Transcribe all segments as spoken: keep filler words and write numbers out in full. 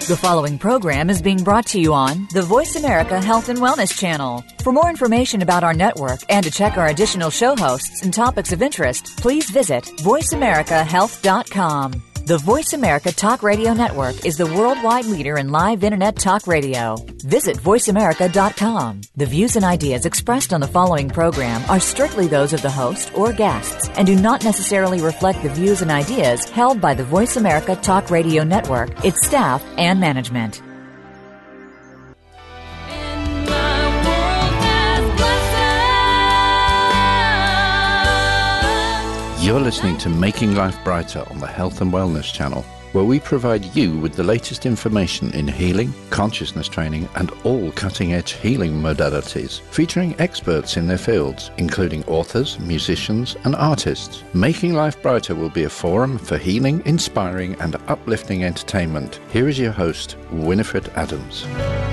The following program is being brought to you on the Voice America Health and Wellness Channel. For more information about our network and to check our additional show hosts and topics of interest, please visit voice america health dot com. The Voice America Talk Radio Network is the worldwide leader in live Internet talk radio. Visit voice america dot com. The views and ideas expressed on the following program are strictly those of the host or guests and do not necessarily reflect the views and ideas held by the Voice America Talk Radio Network, its staff, and management. You're listening to Making Life Brighter on the Health and Wellness Channel, where we provide you with the latest information in healing, consciousness training, and all cutting-edge healing modalities, featuring experts in their fields, including authors, musicians, and artists. Making Life Brighter will be a forum for healing, inspiring, and uplifting entertainment. Here is your host, Winifred Adams.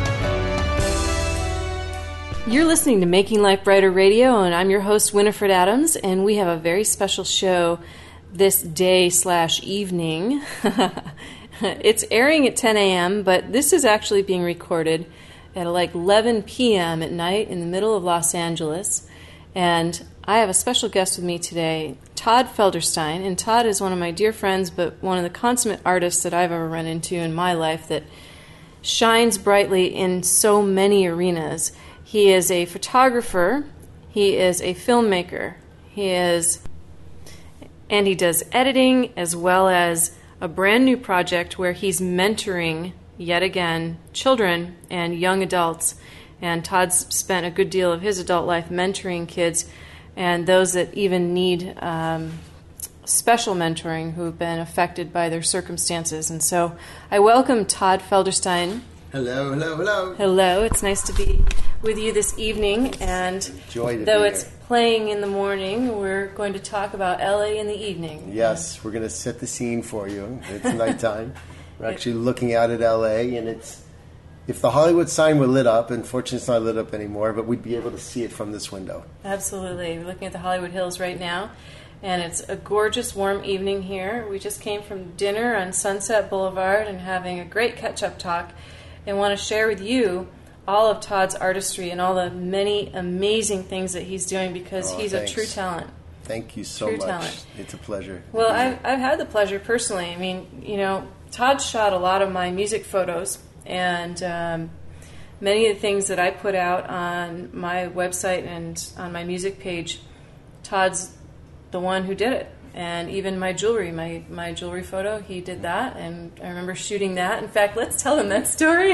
You're listening to Making Life Brighter Radio, and I'm your host, Winifred Adams, and we have a very special show this day slash evening. It's airing at ten a.m., but this is actually being recorded at like eleven p.m. at night in the middle of Los Angeles, and I have a special guest with me today, Todd Felderstein, and Todd is one of my dear friends, but one of the consummate artists that I've ever run into in my life that shines brightly in so many arenas. He is a photographer, he is a filmmaker, he is, and he does editing as well as a brand new project where he's mentoring, yet again, children and young adults. And Todd's spent a good deal of his adult life mentoring kids and those that even need um, special mentoring who've been affected by their circumstances. And so I welcome Todd Felderstein. Hello, hello, hello. Hello, it's nice to be with you this evening, and Joy to though be it's here. Playing in the morning, we're going to talk about L A in the evening. Yes, we're going to set the scene for you. It's nighttime. We're actually looking out at L A, and it's, if the Hollywood sign were lit up, unfortunately it's not lit up anymore, but we'd be able to see it from this window. Absolutely. We're looking at the Hollywood Hills right now, and it's a gorgeous, warm evening here. We just came from dinner on Sunset Boulevard and having a great catch-up talk, and want to share with you all of Todd's artistry and all the many amazing things that he's doing because Oh, he's thanks. a true talent. Thank you so True much. talent. It's a pleasure. Well, I've, I've had the pleasure personally. I mean, you know, Todd shot a lot of my music photos, and um, many of the things that I put out on my website and on my music page, Todd's the one who did it. And even my jewelry, my, my jewelry photo, he did that, and I remember shooting that. In fact, let's tell him that story.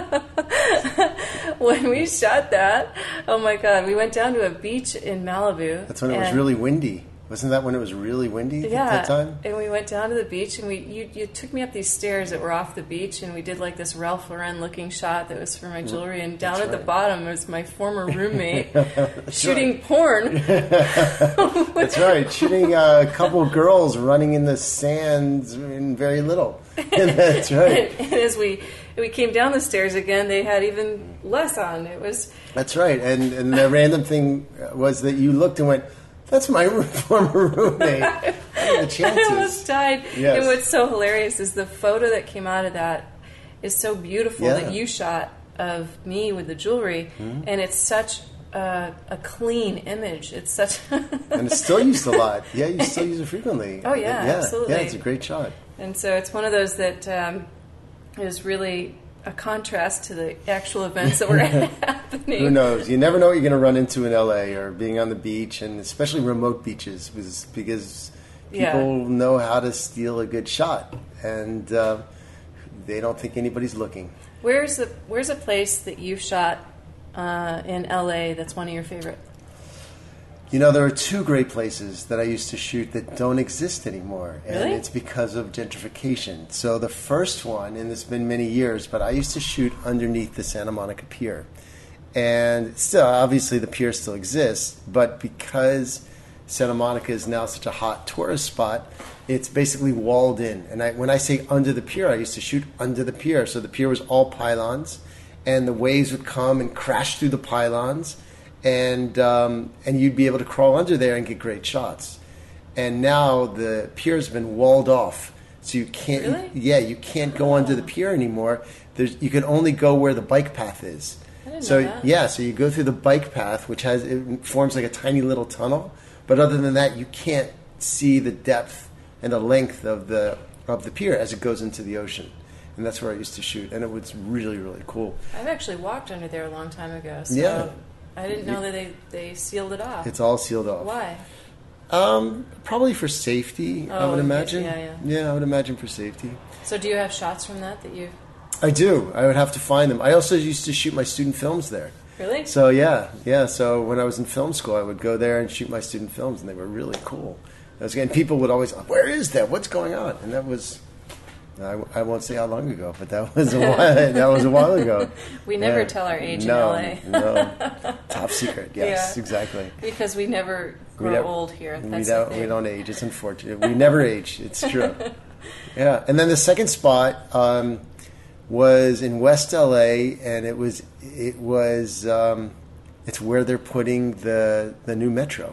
When we shot that, oh my God, we went down to a beach in Malibu. That's when it was really windy. Wasn't that when it was really windy Yeah, at that time? and we went down to the beach, and we you, you took me up these stairs that were off the beach, and we did like this Ralph Lauren looking shot that was for my jewelry, and down That's at the right. bottom was my former roommate shooting right. porn. That's right. Shooting a couple girls running in the sands in very little. That's right. and, and as we we came down the stairs again, they had even less on. It was That's right. And, and the random thing was that you looked and went, that's my former roommate. What are the I chances? almost died. Yes. And what's so hilarious is the photo that came out of that is so beautiful Yeah. that you shot of me with the jewelry, Mm-hmm. and it's such a, a clean image. It's such And it's still used a lot. Yeah, you still use it frequently. Oh, yeah, yeah absolutely. Yeah, it's a great shot. And so it's one of those that um, is really a contrast to the actual events that were happening. Who knows? You never know what you're going to run into in L A or being on the beach, and especially remote beaches, because, because people Yeah. know how to steal a good shot, and uh, they don't think anybody's looking. Where's the Where's a place that you shot uh, in L A that's one of your favorite? You know, there are two great places that I used to shoot that don't exist anymore, and Really? it's because of gentrification. So the first one, and it's been many years, but I used to shoot underneath the Santa Monica Pier. And still, obviously the pier still exists, but because Santa Monica is now such a hot tourist spot, it's basically walled in. And I, when I say under the pier, I used to shoot under the pier. So the pier was all pylons, and the waves would come and crash through the pylons, and um, and you'd be able to crawl under there and get great shots. And now the pier's been walled off, So you can't, Really? yeah, you can't go onto the pier anymore. There's, you can only go where the bike path is. I didn't So know that. yeah, so you go through the bike path, which has it forms like a tiny little tunnel. But other than that, you can't see the depth and the length of the of the pier as it goes into the ocean. And that's where I used to shoot, and it was really, really cool. I've actually walked under there a long time ago, so Yeah. I didn't know that they, they sealed it off. It's all sealed off. Why? Um, probably for safety, I Oh, would okay. imagine. Yeah, yeah. Yeah, I would imagine for safety. So do you have shots from that that you've... I do. I would have to find them. I also used to shoot my student films there. Really? So yeah, yeah. So when I was in film school, I would go there and shoot my student films, and they were really cool. I was, and people would always, "Where is that? What's going on?" And that was, I, I won't say how long ago, but that was a while. That was a while ago. We never Yeah. tell our age no, in L A. No, top secret. Yes, Yeah. exactly. Because we never grow don't- old here. We That's don't. the We thing. don't age. It's unfortunate. We never age. It's true. Yeah. And then the second spot um, was in West L A, and it was it was um, it's where they're putting the the new metro,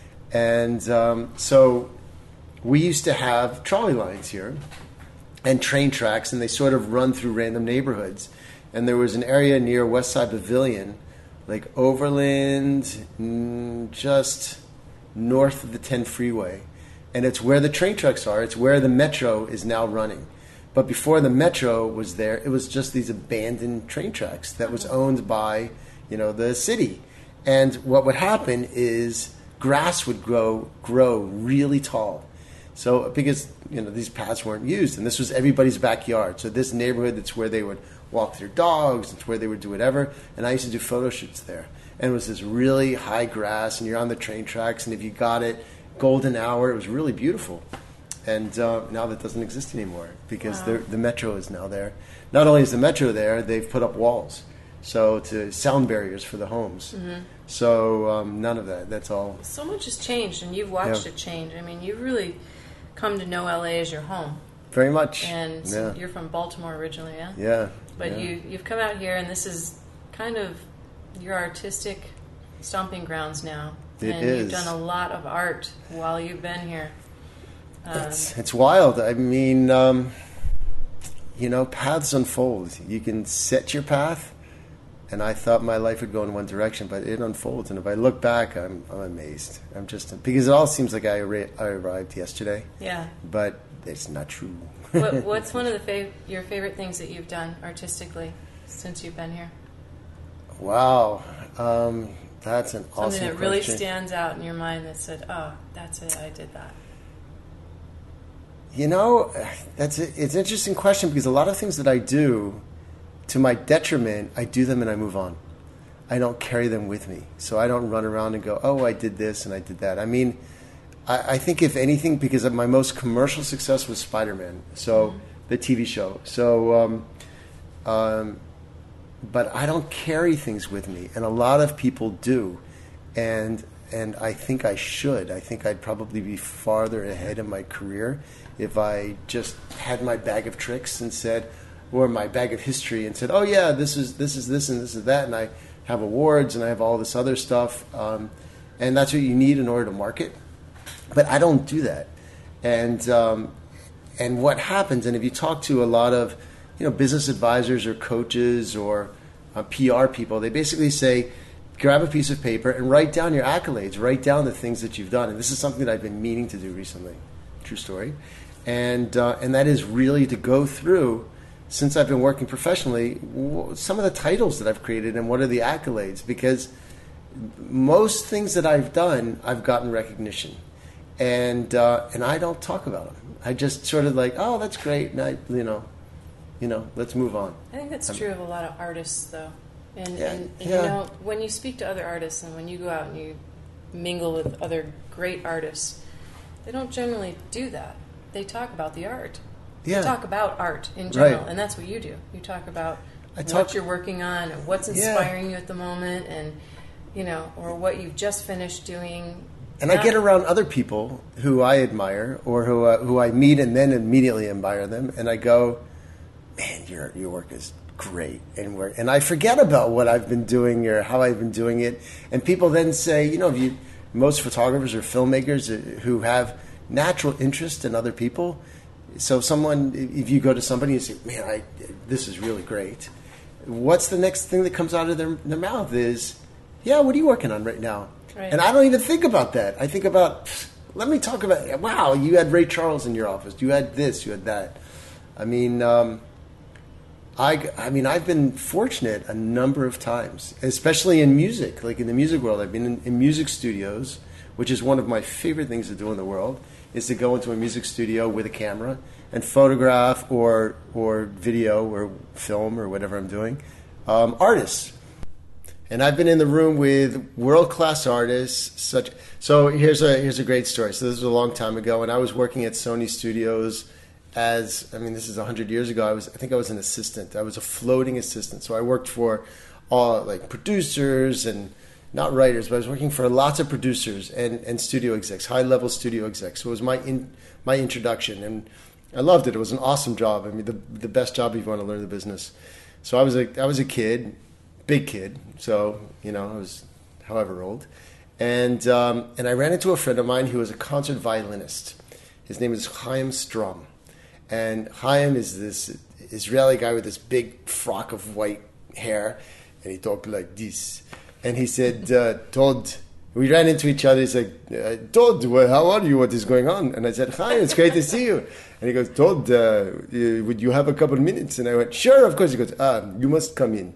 and um, so we used to have trolley lines here and train tracks, and they sort of run through random neighborhoods. And there was an area near West Side Pavilion, like Overland, mm, just north of the ten freeway. And it's where the train tracks are. It's where the metro is now running. But before the metro was there, it was just these abandoned train tracks that was owned by, you know, the city. And what would happen is grass would grow grow really tall. So because, you know, these paths weren't used, and this was everybody's backyard. So this neighborhood, that's where they would walk their dogs, it's where they would do whatever. And I used to do photo shoots there. And it was this really high grass, and you're on the train tracks, and if you got it, golden hour, it was really beautiful. And uh, now that doesn't exist anymore because Wow. the metro is now there. Not only is the metro there, they've put up walls, so to sound barriers for the homes. Mm-hmm. So um, none of that. That's all. So much has changed, and you've watched Yeah. it change. I mean, you've really come to know L A as your home. Very much. And yeah. you're from Baltimore originally, yeah? Yeah. But yeah. you, you've come out here, and this is kind of your artistic stomping grounds now. It and is. you've done a lot of art while you've been here. Um, It's, it's wild. I mean, um, you know, paths unfold. You can set your path, and I thought my life would go in one direction, but it unfolds. And if I look back, I'm, I'm amazed. I'm just because it all seems like I, arri- I arrived yesterday, yeah. but it's not true. what, what's one of the fav- your favorite things that you've done artistically since you've been here? Wow, um, that's an Something awesome that really question. stands out in your mind that said, "Oh, that's it. I did that." You know, that's a, it's an interesting question because a lot of things that I do, to my detriment, I do them and I move on. I don't carry them with me. So I don't run around and go, oh, I did this and I did that. I mean, I, I think if anything, because of my most commercial success was Spider-Man, so mm-hmm. the T V show. So, um, um, but I don't carry things with me, and a lot of people do. And and I think I should. I think I'd probably be farther ahead in my career if I just had my bag of tricks and said, or my bag of history and said, oh yeah, this is this is this and this is that, and I have awards and I have all this other stuff, um, and that's what you need in order to market. But I don't do that, and um, and what happens? And if you talk to a lot of, you know, business advisors or coaches or uh, P R people, they basically say, grab a piece of paper and write down your accolades, write down the things that you've done. And this is something that I've been meaning to do recently. True story. And uh, and that is really to go through, since I've been working professionally, w- some of the titles that I've created and what are the accolades. Because most things that I've done, I've gotten recognition. And uh, and I don't talk about them. I just sort of like, oh, that's great. And I, you know, you know, let's move on. I think that's I'm, true of a lot of artists, though. And, Yeah, and, and yeah. you know, when you speak to other artists and when you go out and you mingle with other great artists, they don't generally do that. They talk about the art. Yeah. They talk about art in general, Right. and that's what you do. You talk about I talk- what you're working on and what's Yeah. inspiring you at the moment, and you know, or what you've just finished doing. And I Not- get around other people who I admire or who uh, who I meet and then immediately admire them, and I go, man, your your work is great, and we're, and I forget about what I've been doing or how I've been doing it, and people then say, you know, if you most photographers or filmmakers who have natural interest in other people, So someone, if you go to somebody and say, man, I, this is really great, what's the next thing that comes out of their, their mouth is, yeah, what are you working on right now? Right. And I don't even think about that. I think about, let me talk about, wow, you had Ray Charles in your office. You had this, you had that. I mean, um, I, I mean, I've been fortunate a number of times, especially in music, like in the music world. I've been in, in music studios, which is one of my favorite things to do in the world, is to go into a music studio with a camera and photograph or or video or film or whatever I'm doing, um, artists. And I've been in the room with world-class artists. Such so here's a here's a great story. So this was a long time ago, and I was working at Sony Studios as, I mean, this is one hundred years ago. I was I think I was an assistant. I was a floating assistant. So I worked for all like producers and not writers, but I was working for lots of producers and, and studio execs, high-level studio execs. So it was my in, my introduction, and I loved it. It was an awesome job. I mean, the the best job if you want to learn the business. So I was a I was a kid, big kid. So you know, I was however old, and um, and I ran into a friend of mine who was a concert violinist. His name is Chaim Strom, and Chaim is this Israeli guy with this big frock of white hair, and he talked like this. And he said, uh, Todd, we ran into each other. He's like, uh, Todd, well, how are you? What is going on? And I said, hi, it's great to see you. And he goes, Todd, uh, would you have a couple of minutes? And I went, sure, of course. He goes, ah, you must come in.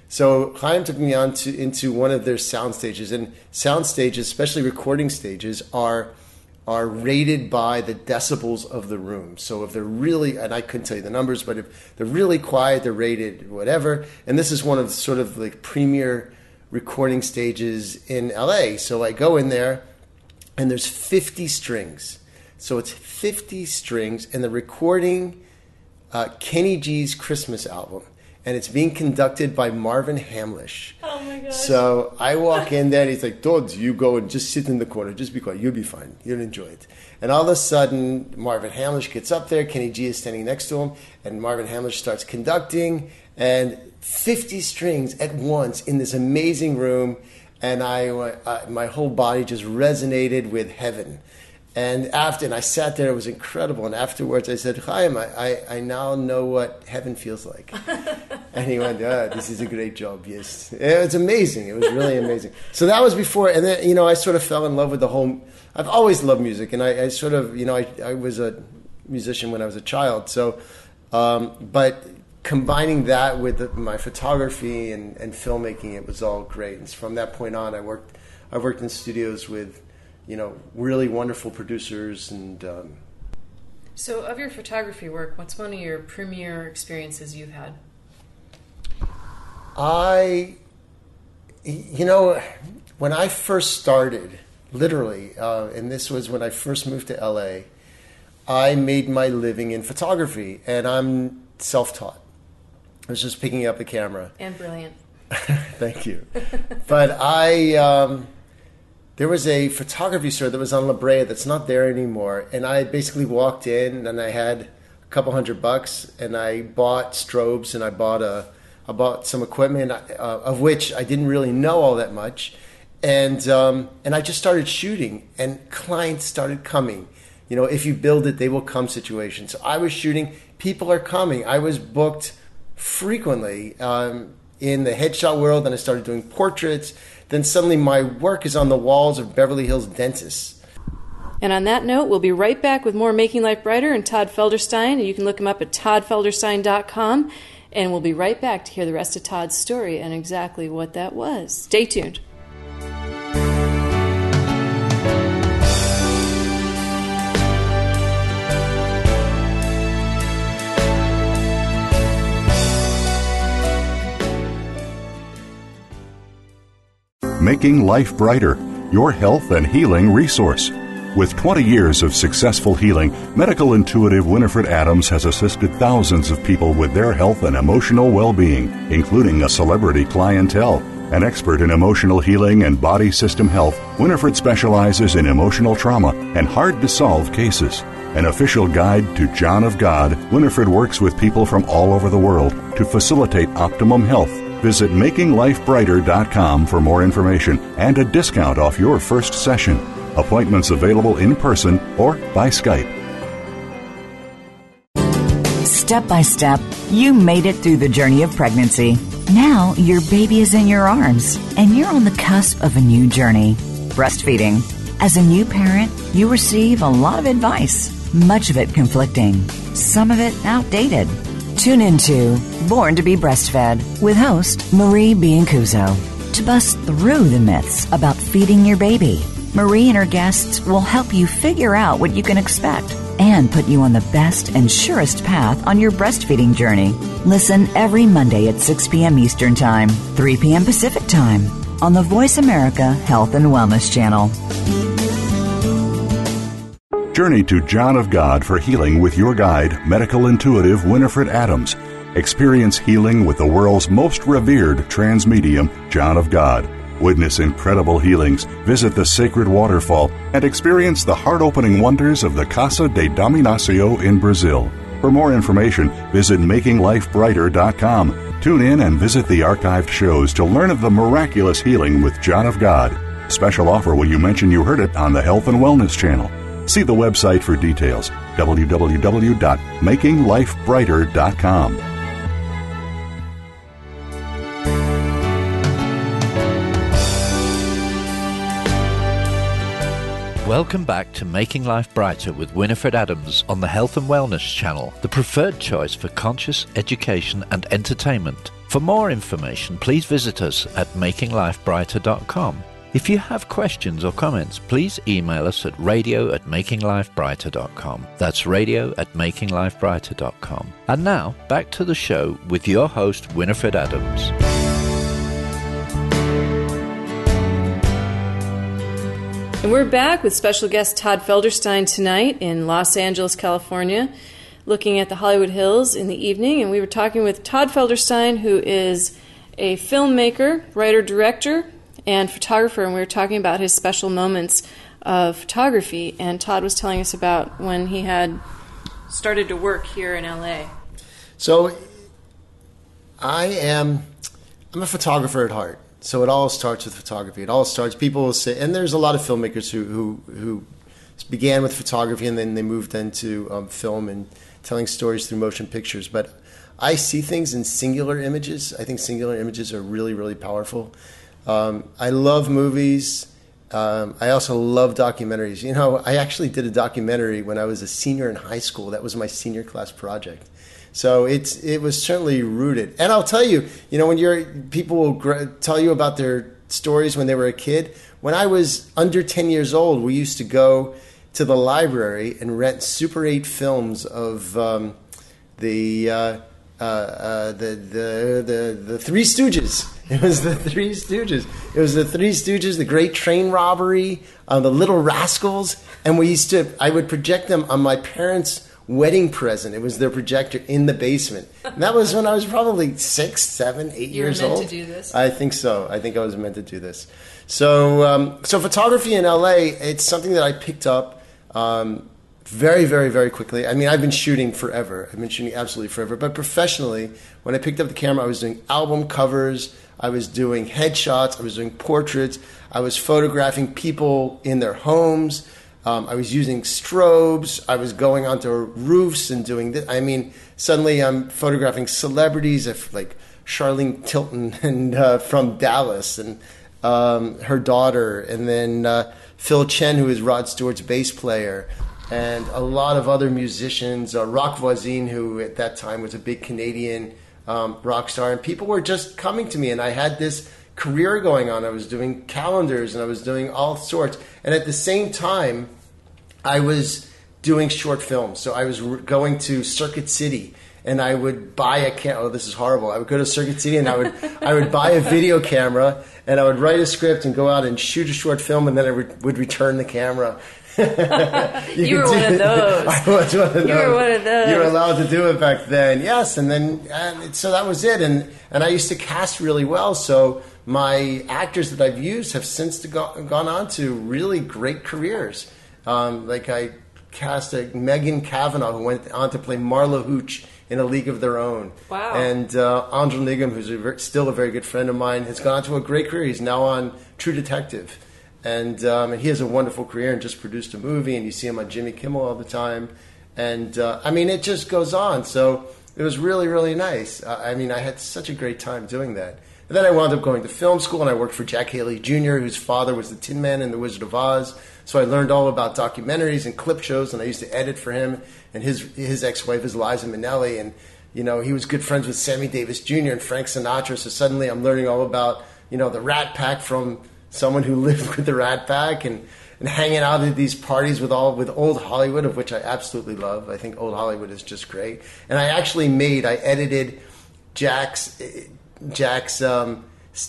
So Chaim took me on to, into one of their sound stages. And sound stages, especially recording stages, are are rated by the decibels of the room. So if they're really, and I couldn't tell you the numbers, but if they're really quiet, they're rated whatever. And this is one of the sort of like premier recording stages in L A. So I go in there, and there's fifty strings. So it's fifty strings, and they're recording uh, Kenny G's Christmas album, and it's being conducted by Marvin Hamlisch. Oh my gosh. So I walk in there, and he's like, Todd, you go and just sit in the corner. Just be quiet. You'll be fine. You'll enjoy it. And all of a sudden, Marvin Hamlisch gets up there. Kenny G is standing next to him, and Marvin Hamlisch starts conducting, and fifty strings at once in this amazing room, and I, uh, my whole body just resonated with heaven. And after, and I sat there, it was incredible. And afterwards, I said, Chaim, I, I, I now know what heaven feels like. And he went, ah, this is a great job, yes. It was amazing. It was really amazing. So that was before, and then, you know, I sort of fell in love with the whole, I've always loved music, and I, I sort of, you know, I, I was a musician when I was a child. So, um, but combining that with the, my photography and, and filmmaking, it was all great. And from that point on, I worked, I worked in studios with, you know, really wonderful producers. And um, so, of your photography work, what's one of your premier experiences you've had? I, you know, when I first started, literally, uh, and this was when I first moved to L A, I made my living in photography, and I'm self-taught. I was just picking up a camera. And brilliant. Thank you. But I, um, there was a photography store that was on La Brea that's not there anymore. And I basically walked in, and I had a couple hundred bucks, and I bought strobes, and I bought a, I bought some equipment, uh, of which I didn't really know all that much. And um, and I just started shooting, and clients started coming. You know, if you build it, they will come situation. So I was shooting. People are coming. I was booked frequently um, in the headshot world, and I started doing portraits. Then suddenly my work is on the walls of Beverly Hills dentists. And on that note, we'll be right back with more Making Life Brighter and Todd Felderstein. You can look him up at todd felderstein dot com, and we'll be right back to hear the rest of Todd's story and exactly what that was. Stay tuned. Making Life Brighter, your health and healing resource. With twenty years of successful healing, medical intuitive Winifred Adams has assisted thousands of people with their health and emotional well-being, including a celebrity clientele. An expert in emotional healing and body system health, Winifred specializes in emotional trauma and hard-to-solve cases. An official guide to John of God, Winifred works with people from all over the world to facilitate optimum health. Visit making life brighter dot com for more information and a discount off your first session. Appointments available in person or by Skype. Step by step, you made it through the journey of pregnancy. Now your baby is in your arms, and you're on the cusp of a new journey, breastfeeding. As a new parent, you receive a lot of advice, much of it conflicting, some of it outdated. Tune into Born to be Breastfed with host Marie Biancuzzo to bust through the myths about feeding your baby. Marie and her guests will help you figure out what you can expect and put you on the best and surest path on your breastfeeding journey. Listen every Monday at six p.m. Eastern Time, three p.m. Pacific Time on the Voice America Health and Wellness Channel. Journey to John of God for healing with your guide, medical intuitive Winifred Adams. Experience healing with the world's most revered trans medium, John of God. Witness incredible healings, visit the sacred waterfall, and experience the heart-opening wonders of the Casa de Dominacio in Brazil. For more information, visit making life brighter dot com. Tune in and visit the archived shows to learn of the miraculous healing with John of God. Special offer when you mention you heard it on the Health and Wellness Channel. See the website for details, w w w dot making life brighter dot com. Welcome back to Making Life Brighter with Winifred Adams on the Health and Wellness Channel, the preferred choice for conscious education and entertainment. For more information, please visit us at making life brighter dot com. If you have questions or comments, please email us at radio at making life brighter dot com. That's radio at making life brighter dot com. And now, back to the show with your host, Winifred Adams. And we're back with special guest Todd Felderstein tonight in Los Angeles, California, looking at the Hollywood Hills in the evening. And we were talking with Todd Felderstein, who is a filmmaker, writer-director, and photographer. And we were talking about his special moments of photography. And Todd was telling us about when he had started to work here in L A. So I am I'm a photographer at heart. So it all starts with photography. It all starts, people will say, and there's a lot of filmmakers who who, who began with photography and then they moved into um, film and telling stories through motion pictures. But I see things in singular images. I think singular images are really, really powerful. Um, I love movies. Um, I also love documentaries. You know, I actually did a documentary when I was a senior in high school. That was my senior class project. So it's it was certainly rooted. And I'll tell you, you know, when you're people will gr- tell you about their stories when they were a kid. When I was under ten years old, we used to go to the library and rent Super eight films of um, the, uh, uh, uh, the the the the Three Stooges. It was the Three Stooges. It was the Three Stooges, the Great Train Robbery, uh, the Little Rascals, and we used to. I would project them on my parents' wedding present. It was their projector in the basement. And that was when I was probably six, seven, eight you years were meant old. to do this? I think so. I think I was meant to do this. So, um, so photography in L A, it's something that I picked up um, very, very, very quickly. I mean, I've been shooting forever. I've been shooting absolutely forever. But professionally, when I picked up the camera, I was doing album covers. I was doing headshots. I was doing portraits. I was photographing people in their homes. Um, I was using strobes. I was going onto roofs and doing this. I mean, suddenly I'm photographing celebrities like Charlene Tilton and uh, from Dallas and um, her daughter, and then uh, Phil Chen, who is Rod Stewart's bass player, and a lot of other musicians. Uh, Rock Voisine, who at that time was a big Canadian um, rock star, and people were just coming to me, and I had this career going on. I was doing calendars and I was doing all sorts. And at the same time, I was doing short films. So I was re- going to Circuit City and I would buy a camera. Oh, this is horrible. I would go to Circuit City and I would I would buy a video camera and I would write a script and go out and shoot a short film, and then I would, would return the camera. you, you were one of those. I was one of those. You were one of those. You were allowed to do it back then. Yes, and then and so that was it. And and I used to cast really well. So my actors that I've used have since to go, gone on to really great careers. Um, like I cast a Megan Cavanaugh, who went on to play Marla Hooch in A League of Their Own. Wow. And uh, Andrew Nigam, who's a ver- still a very good friend of mine, has gone on to a great career. He's now on True Detective. And, um, and he has a wonderful career and just produced a movie, and you see him on Jimmy Kimmel all the time. And, uh, I mean, it just goes on. So it was really, really nice. Uh, I mean, I had such a great time doing that. And then I wound up going to film school, and I worked for Jack Haley Junior, whose father was the Tin Man in The Wizard of Oz. So I learned all about documentaries and clip shows, and I used to edit for him. And his his ex-wife is Liza Minnelli, and you know he was good friends with Sammy Davis Junior and Frank Sinatra. So suddenly I'm learning all about you know the Rat Pack from someone who lived with the Rat Pack, and, and hanging out at these parties with all with old Hollywood, of which I absolutely love. I think old Hollywood is just great. And I actually made I edited Jack's Jack's um,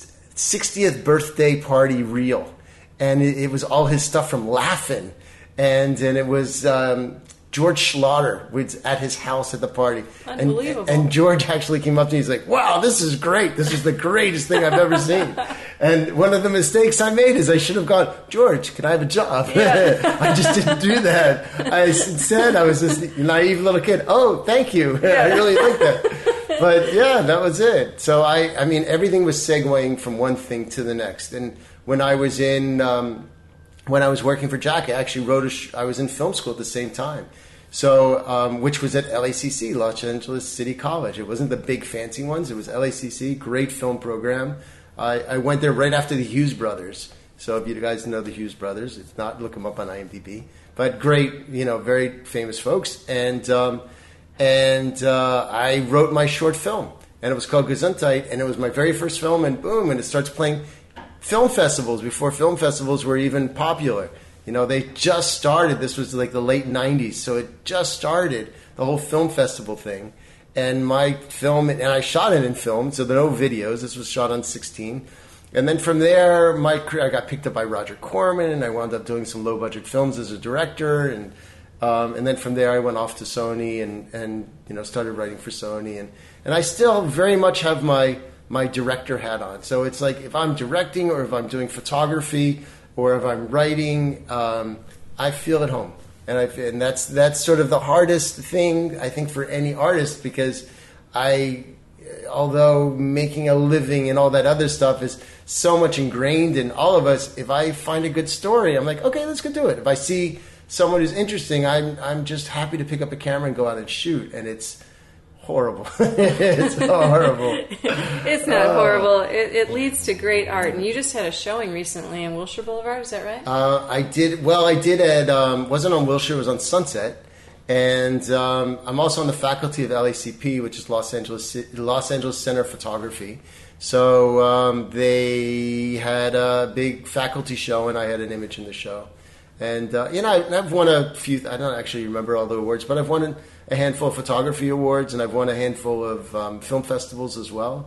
sixtieth birthday party reel. And it, it was all his stuff from Laugh-In. And and it was um, George Schlatter was at his house at the party. Unbelievable. And, and George actually came up to me. He's like, wow, this is great. This is the greatest thing I've ever seen. And one of the mistakes I made is I should have gone, George, can I have a job? Yeah. I just didn't do that. I said I was this naive little kid. Oh, thank you. Yeah. I really like that. But yeah, that was it. So I, I mean, everything was segueing from one thing to the next. And when I was in, um, when I was working for Jack, I actually wrote a. Sh- I was in film school at the same time, so um, which was at L A C C, Los Angeles City College. It wasn't the big fancy ones. It was L A C C, great film program. I, I went there right after the Hughes brothers. So if you guys know the Hughes brothers, if not, look them up on IMDb. But great, you know, very famous folks. And um, and uh, I wrote my short film, and it was called Gesundheit, and it was my very first film. And boom, and it starts playing film festivals before film festivals were even popular. You know, they just started. This was like the late nineties, so it just started, the whole film festival thing. And my film, and I shot it in film, so there are no videos. This was shot on sixteen. And then from there, my career, I got picked up by Roger Corman, and I wound up doing some low-budget films as a director. And um, and then from there, I went off to Sony and, and you know started writing for Sony. And, and I still very much have my my director hat on. So it's like if I'm directing or if I'm doing photography or if I'm writing, um, I feel at home. And I and that's that's sort of the hardest thing, I think, for any artist, because I, although making a living and all that other stuff is so much ingrained in all of us, if I find a good story, I'm like, okay, let's go do it. If I see someone who's interesting, I'm I'm just happy to pick up a camera and go out and shoot. And it's horrible. It's horrible. It's not uh, horrible. It, it leads to great art. And you just had a showing recently on Wilshire Boulevard. Is that right? Uh, I did. Well, I did at, um, wasn't on Wilshire, it was on Sunset. And um, I'm also on the faculty of L A C P, which is Los Angeles Los Angeles Center of Photography. So um, they had a big faculty show, and I had an image in the show. And, uh, you know, I, I've won a few, I don't actually remember all the awards, but I've won a handful of photography awards, and I've won a handful of um, film festivals as well.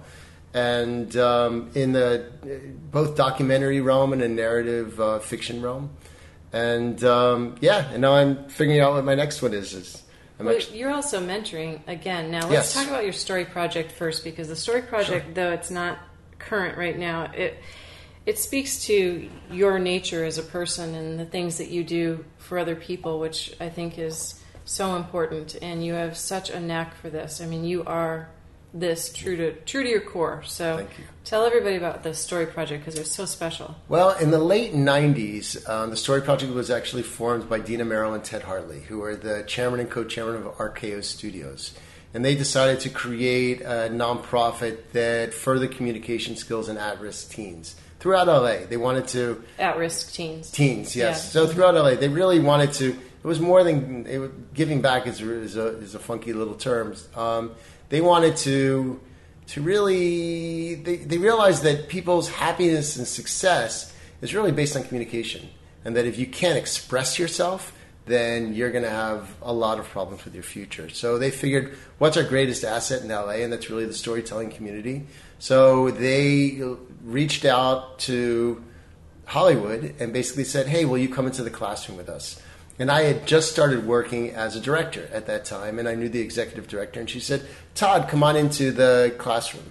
And um, in the both documentary realm and a narrative uh, fiction realm. And, um, yeah, and now I'm figuring out what my next one is. is I'm well, actually... You're also mentoring, again. Now, let's yes. talk about your story project first, because the story project, sure. though it's not current right now, it... It speaks to your nature as a person and the things that you do for other people, which I think is so important. And you have such a knack for this. I mean, you are this true to true to your core. So Thank you. Tell everybody about the Story Project, because it's so special. Well, in the late nineties, um, the Story Project was actually formed by Dina Merrill and Ted Hartley, who are the chairman and co-chairman of R K O Studios. And they decided to create a nonprofit that furthered communication skills in at-risk teens. Throughout L A, they wanted to... At-risk teens. Teens, yes. Yeah. So throughout L A, they really wanted to... It was more than... It, giving back is, is, a, is a funky little term. Um, they wanted to to really... They, they realized that people's happiness and success is really based on communication. And that if you can't express yourself, then you're going to have a lot of problems with your future. So they figured, what's our greatest asset in L A? And that's really the storytelling community. So they reached out to Hollywood and basically said, hey, will you come into the classroom with us? And I had just started working as a director at that time, and I knew the executive director, and she said, Todd, come on into the classroom.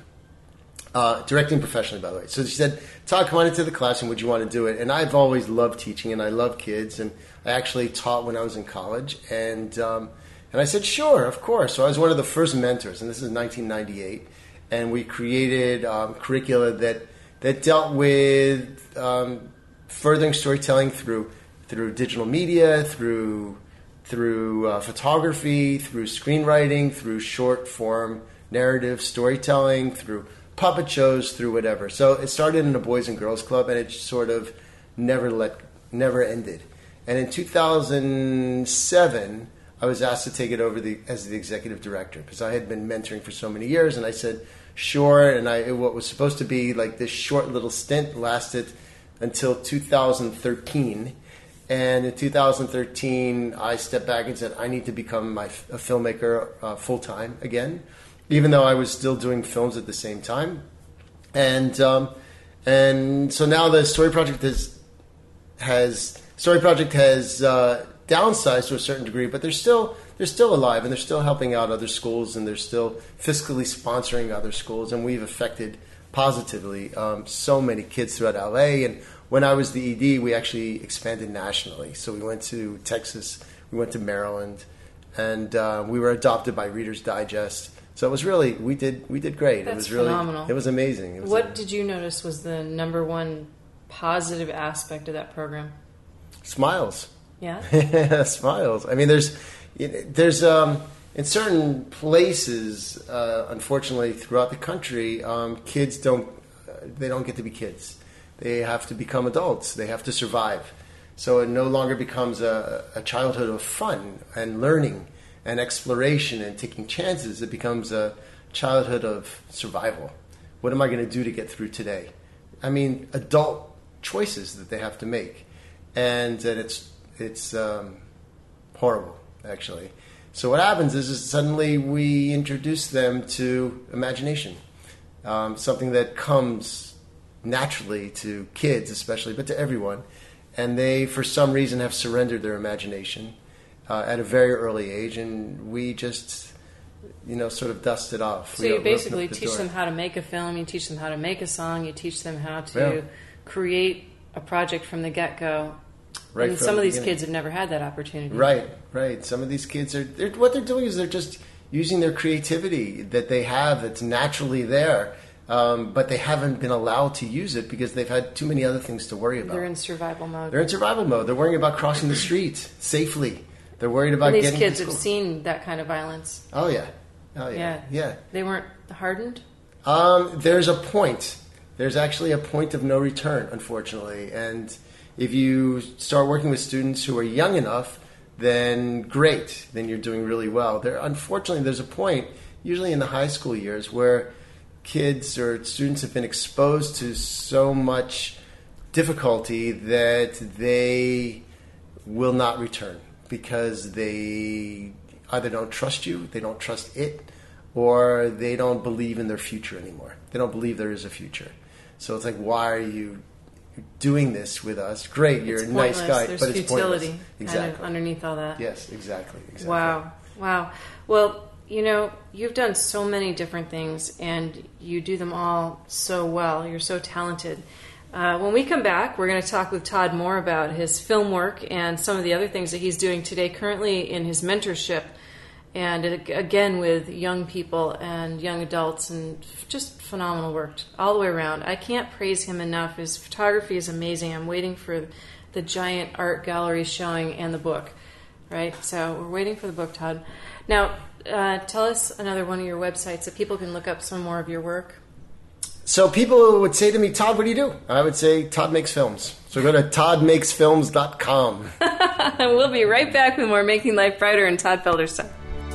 Uh, directing professionally, by the way. So she said, Todd, come on into the classroom. Would you want to do it? And I've always loved teaching, and I love kids, and I actually taught when I was in college. And um, and I said, sure, of course. So I was one of the first mentors, and this is nineteen ninety-eight. And we created um, curricula that that dealt with um, furthering storytelling through through digital media, through through uh, photography, through screenwriting, through short form narrative storytelling, through puppet shows, through whatever. So it started in a Boys and Girls Club, and it sort of never let, never ended. And in two thousand seven, I was asked to take it over the, as the executive director, because I had been mentoring for so many years, and I said, sure. And I, what was supposed to be like this short little stint lasted until two thousand thirteen. And in two thousand thirteen, I stepped back and said, I need to become my, a filmmaker uh, full-time again, even though I was still doing films at the same time. And um, and so now the Story Project has, has, Story Project has uh, downsized to a certain degree, but they're still, they're still alive, and they're still helping out other schools, and they're still fiscally sponsoring other schools, and we've affected positively um, so many kids throughout L A. And when I was the E D, we actually expanded nationally. So we went to Texas, we went to Maryland, and uh, we were adopted by Reader's Digest. So it was really, we did we did great. That's it was really phenomenal. It was amazing. It was what a, did you notice was the number one positive aspect of that program? Smiles. Yeah? Smiles. I mean, there's, there's um, in certain places, uh, unfortunately, throughout the country, um, kids don't, uh, they don't get to be kids. They have to become adults. They have to survive. So it no longer becomes a, a childhood of fun and learning and exploration and taking chances. It becomes a childhood of survival. What am I going to do to get through today? I mean, adult choices that they have to make. And, and it's it's um, horrible, actually. So what happens is, is suddenly we introduce them to imagination, um, something that comes naturally to kids especially, but to everyone. And they, for some reason, have surrendered their imagination uh, at a very early age, and we just, you know, sort of dust it off. So we you basically the teach door. them how to make a film, you teach them how to make a song, you teach them how to Yeah. create a project from the get-go. Right and from some the of these beginning. kids have never had that opportunity. Right, right. Some of these kids are, they're, what they're doing is they're just using their creativity that they have that's naturally there, um, but they haven't been allowed to use it because they've had too many other things to worry about. They're in survival mode. They're in survival mode. They're worrying about crossing the street safely. They're worried about and these getting kids to have school. seen that kind of violence. Oh, yeah. Oh, yeah. Yeah. Yeah. They weren't hardened? Um, there's a point. There's actually a point of no return, unfortunately. And if you start working with students who are young enough, then great. Then you're doing really well. There, unfortunately, there's a point, usually in the high school years, where kids or students have been exposed to so much difficulty that they will not return because they either don't trust you, they don't trust it, or they don't believe in their future anymore. They don't believe there is a future. So it's like, why are you doing this with us? Great, you're It's a nice pointless. guy, There's but it's futility pointless. kind Exactly. of underneath all that. Yes, exactly. exactly. Wow. Wow. Well, you know, you've done so many different things and you do them all so well. You're so talented. Uh, when we come back, we're going to talk with Todd more about his film work and some of the other things that he's doing today, currently in his mentorship, and it, again with young people and young adults, and just phenomenal work all the way around. I can't praise him enough. His photography is amazing. I'm waiting for the giant art gallery showing and the book, right? So we're waiting for the book, Todd. Now, uh, tell us another one of your websites that people can look up some more of your work. So people would say to me, Todd, what do you do? I would say, Todd Makes Films. So go to todd makes films dot com. We'll be right back with more Making Life Brighter and Todd Felderstein.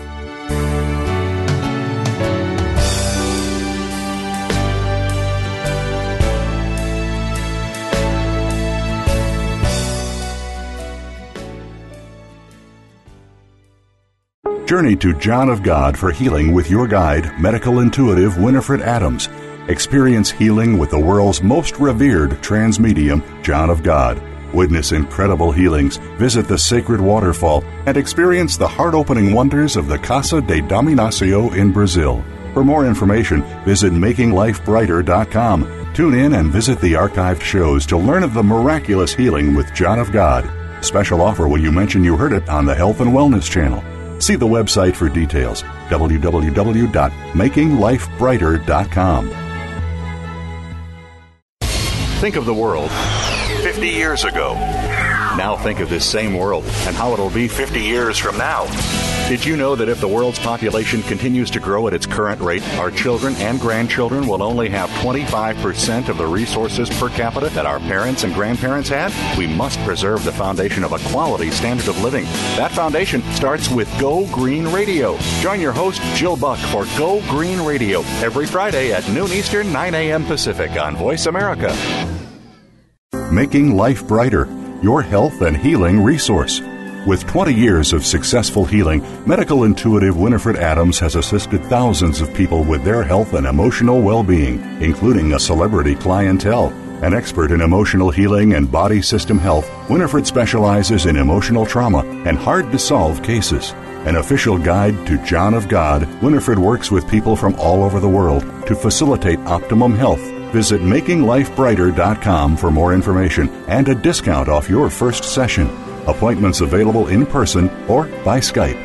Journey to John of God for healing with your guide, medical intuitive Winifred Adams. Experience healing with the world's most revered transmedium, John of God. Witness incredible healings, visit the sacred waterfall, and experience the heart-opening wonders of the Casa de Dominacio in Brazil. For more information, visit making life brighter dot com. Tune in and visit the archived shows to learn of the miraculous healing with John of God. Special offer when you mention you heard it on the Health and Wellness Channel. See the website for details, w w w dot making life brighter dot com. Think of the world fifty years ago. Now think of this same world and how it'll be fifty years from now. Did you know that if the world's population continues to grow at its current rate, our children and grandchildren will only have twenty-five percent of the resources per capita that our parents and grandparents had? We must preserve the foundation of a quality standard of living. That foundation starts with Go Green Radio. Join your host, Jill Buck, for Go Green Radio every Friday at noon Eastern, nine a.m. Pacific on Voice America. Making Life Brighter, your health and healing resource. With twenty years of successful healing, medical intuitive Winifred Adams has assisted thousands of people with their health and emotional well-being, including a celebrity clientele. An expert in emotional healing and body system health, Winifred specializes in emotional trauma and hard-to-solve cases. An official guide to John of God, Winifred works with people from all over the world to facilitate optimum health. Visit making life brighter dot com for more information and a discount off your first session. Appointments available in person or by Skype.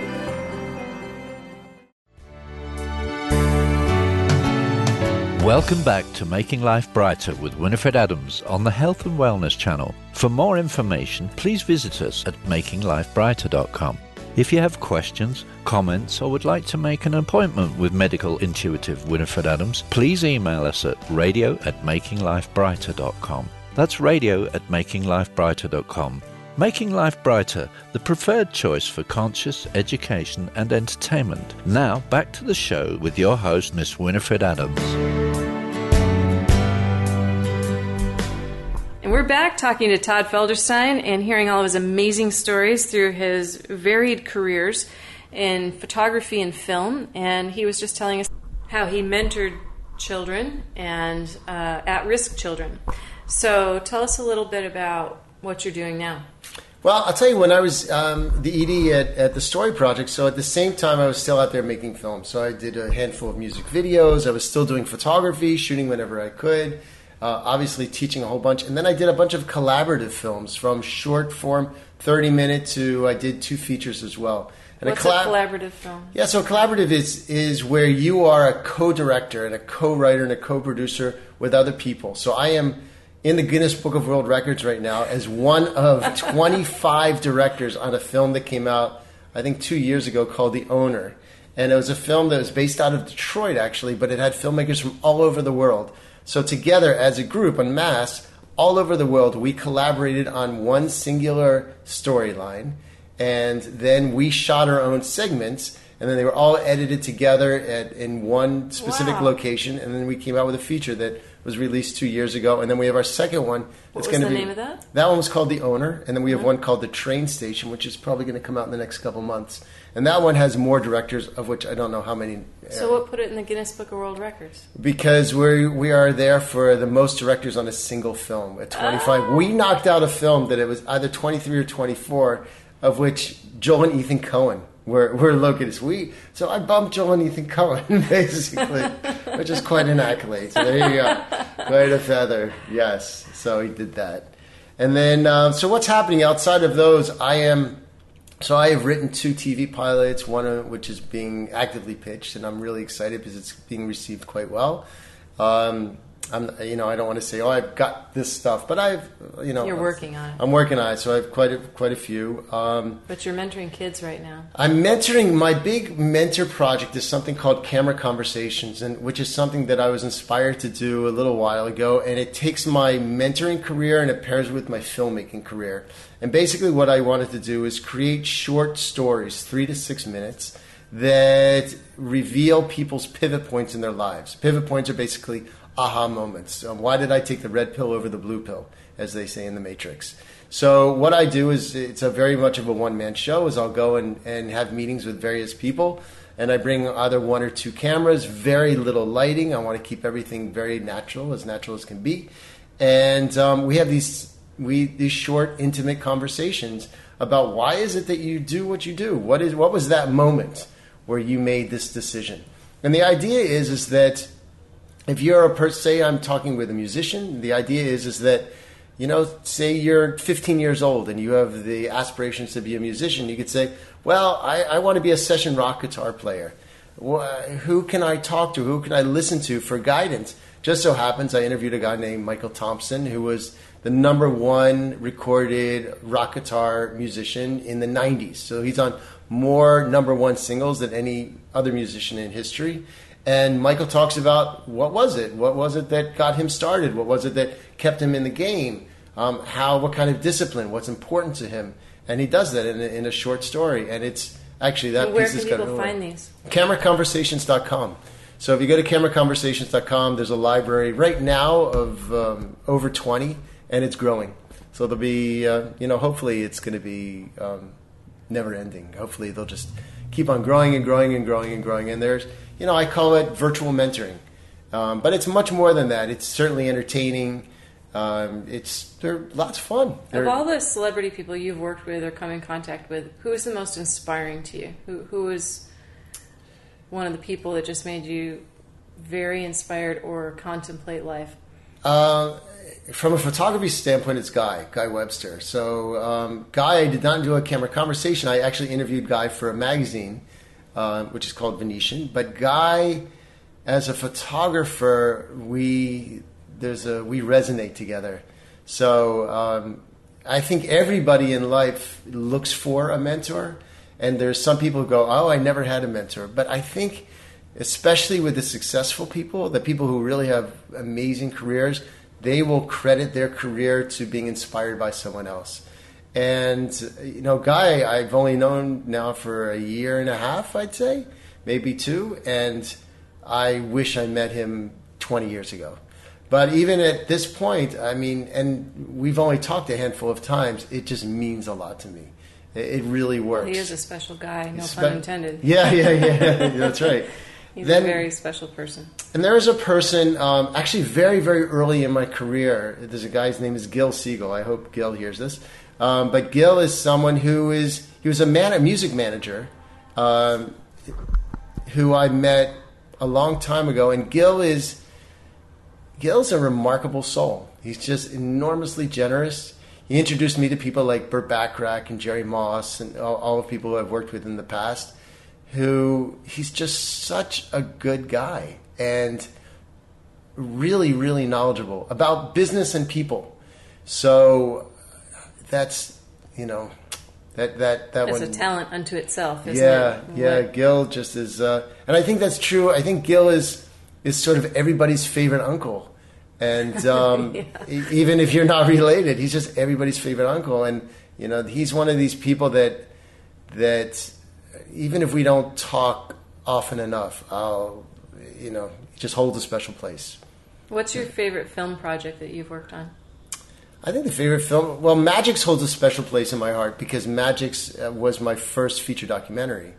Welcome back to Making Life Brighter with Winifred Adams on the Health and Wellness Channel. For more information, please visit us at making life brighter dot com. If you have questions, comments, or would like to make an appointment with medical intuitive Winifred Adams, please email us at radio at making life brighter dot com. That's radio at making life brighter dot com. Making Life Brighter, the preferred choice for conscious education and entertainment. Now, back to the show with your host, Miss Winifred Adams. And we're back talking to Todd Felderstein and hearing all of his amazing stories through his varied careers in photography and film. And he was just telling us how he mentored children and uh, at-risk children. So tell us a little bit about what you're doing now. Well, I'll tell you, when I was um, the E D at, at the Story Project, so at the same time I was still out there making films. So I did a handful of music videos. I was still doing photography, shooting whenever I could, uh, obviously teaching a whole bunch. And then I did a bunch of collaborative films, from short form, thirty minute, to I did two features as well. And What's a, collab- a collaborative film? Yeah, so collaborative is, is where you are a co-director and a co-writer and a co-producer with other people. So I am in the Guinness Book of World Records right now as one of twenty-five directors on a film that came out, I think, two years ago called The Owner. And it was a film that was based out of Detroit, actually, but it had filmmakers from all over the world. So together, as a group, en masse, all over the world, we collaborated on one singular storyline. And then we shot our own segments, and then they were all edited together at, in one specific Wow. location. And then we came out with a feature that was released two years ago, and then we have our second one. What That's was going to the be, name of that? That one was called The Owner, and then we have Mm-hmm. one called The Train Station, which is probably going to come out in the next couple months. And that one has more directors, of which I don't know how many. So what put it in the Guinness Book of World Records? Because we we are there for the most directors on a single film at twenty-five. Oh. We knocked out a film that it was either twenty-three or twenty-four, of which Joel and Ethan Coen were, were located. We, so I bumped Joel and Ethan Coen, basically, which is quite an accolade. So there you go. Quite a feather, yes. So he did that. And then, uh, so what's happening outside of those, I am... So I have written two T V pilots, one of which is being actively pitched, and I'm really excited because it's being received quite well. Um, I'm, you know, I don't want to say, oh, I've got this stuff, but I've, you know, You're working on it. I'm working on it, so I have quite a, quite a few. Um, But you're mentoring kids right now. I'm mentoring. My big mentor project is something called Camera Conversations, and which is something that I was inspired to do a little while ago. And it takes my mentoring career and it pairs with my filmmaking career. And basically, what I wanted to do is create short stories, three to six minutes, that reveal people's pivot points in their lives. Pivot points are basically aha moments. Um, why did I take the red pill over the blue pill, as they say in The Matrix? So what I do is, it's a very much of a one-man show, is I'll go and, and have meetings with various people, and I bring either one or two cameras, very little lighting. I want to keep everything very natural, as natural as can be. And um, we have these we these short, intimate conversations about why is it that you do what you do? What is what was that moment where you made this decision? And the idea is is that if you're a person, say I'm talking with a musician, the idea is is that, you know, say you're fifteen years old and you have the aspirations to be a musician, you could say, well, I, I want to be a session rock guitar player. Well, who can I talk to? Who can I listen to for guidance? Just so happens I interviewed a guy named Michael Thompson, who was the number one recorded rock guitar musician in the nineties. So he's on more number one singles than any other musician in history. And Michael talks about what was it? What was it that got him started? What was it that kept him in the game? Um, how, what kind of discipline? What's important to him? And he does that in a, in a short story. And it's actually that well, where piece can is people find these? camera conversations dot com. So if you go to camera conversations dot com, there's a library right now of um, over twenty, and it's growing. So there'll be, uh, you know, hopefully it's going to be um, never ending. Hopefully they'll just keep on growing and growing and growing and growing. And there's, you know, I call it virtual mentoring. Um, but it's much more than that. It's certainly entertaining. Um, it's they're lots of fun. They're, of all the celebrity people you've worked with or come in contact with, who is the most inspiring to you? Who who is one of the people that just made you very inspired or contemplate life? Uh, from a photography standpoint, it's Guy, Guy Webster. So um, Guy, I did not do a camera conversation. I actually interviewed Guy for a magazine, uh, which is called Venetian. But Guy, as a photographer, we there's a we resonate together. So um, I think everybody in life looks for a mentor. And there's some people who go, oh, I never had a mentor. But I think, especially with the successful people, the people who really have amazing careers, they will credit their career to being inspired by someone else. And, you know, Guy, I've only known now for a year and a half, I'd say, maybe two. And I wish I met him twenty years ago. But even at this point, I mean, and we've only talked a handful of times, it just means a lot to me. It really works. He is a special guy, no Spe- pun intended. Yeah, yeah, yeah. That's right. He's then, a very special person. And there is a person, um, actually very, very early in my career, there's a guy, his name is Gil Siegel. I hope Gil hears this. Um, but Gil is someone who is, he was a man, a music manager, um, who I met a long time ago. And Gil is, Gil's a remarkable soul. He's just enormously generous. He introduced me to people like Burt Bacharach and Jerry Moss and all, all the people who I've worked with in the past, who he's just such a good guy and really, really knowledgeable about business and people. So that's, you know, that that that That's one. a talent unto itself, isn't yeah, it? Yeah, What- Gil just is, uh, and I think that's true. I think Gil is is sort of everybody's favorite uncle. And um, Yeah. e- even if you're not related, he's just everybody's favorite uncle. And, you know, he's one of these people that, that even if we don't talk often enough, I'll, you know, just hold a special place. What's your favorite film project that you've worked on? I think the favorite film, well, Magix holds a special place in my heart because Magix uh, was my first feature documentary.